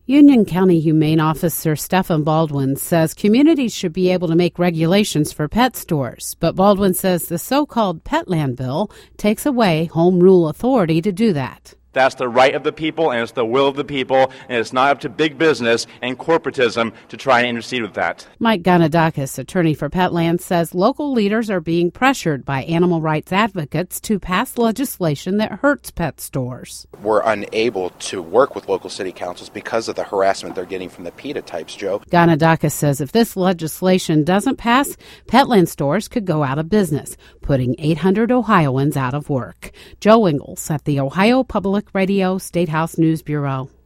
Union County Humane Officer Stephen Baldwin says communities should be able to make regulations for pet stores, but Baldwin says the so-called Petland bill takes away home rule authority to do that. That's the right of the people, and it's the will of the people, and it's not up to big business and corporatism to try and intercede with that. Mike Ganadakis, attorney for Petland, says local leaders are being pressured by animal rights advocates to pass legislation that hurts pet stores. We're unable to work with local city councils because of the harassment they're getting from the PETA types, Joe. Ganadakis says if this legislation doesn't pass, Petland stores could go out of business, putting 800 Ohioans out of work. Joe Ingles at the Ohio Public Radio State House News Bureau.